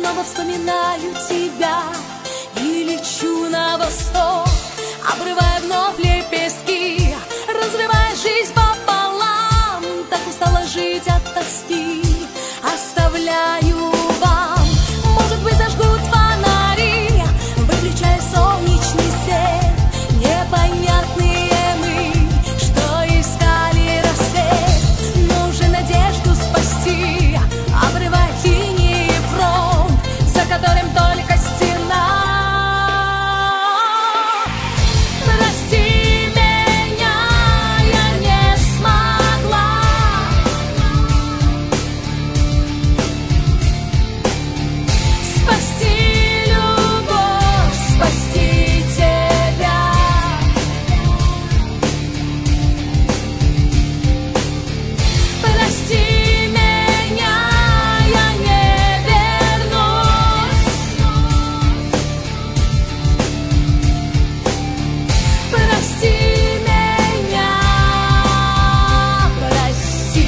снова вспоминаю тебя и лечу на восток, обрывая вновь лепестки, разрывая жизнь пополам. Так устала жить от тоски, оставляю вам. Может быть, зажгут фонари, выключая солнечный свет. Непонятные мы, что искали рассвет, но уже надежду спасти, обрывая линии фронт, за которым только стена. Прости меня, я не смогла спасти любовь, спасти тебя. Прости меня, я не вернусь. Прости меня, прости.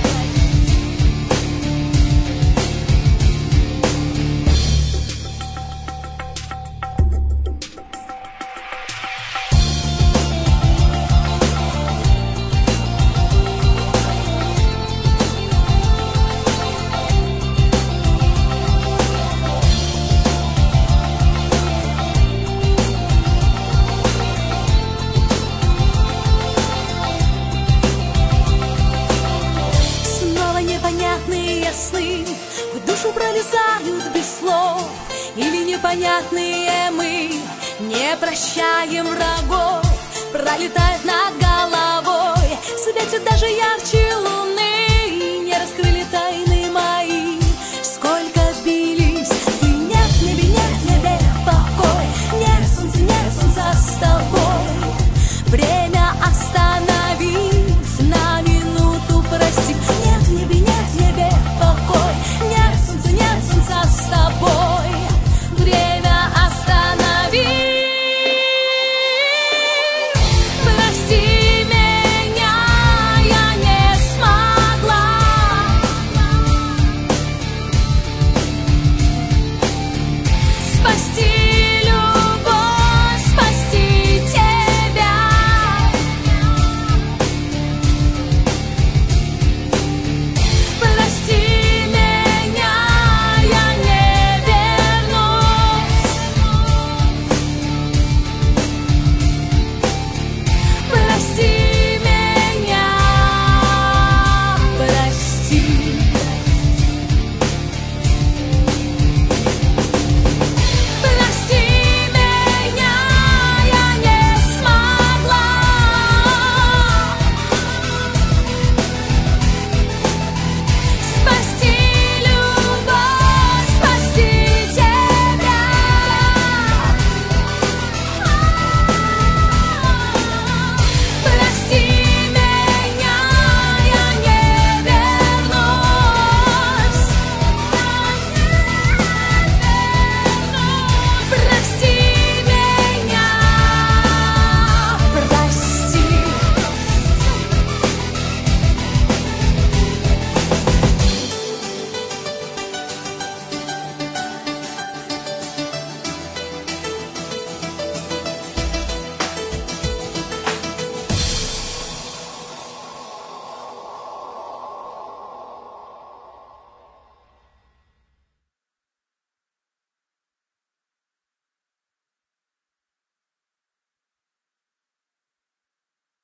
Снова непонятные сны в душу пролезают без слов, или непонятные мы не прощаем врагов. Пролетает над головой, светит даже ярче луна.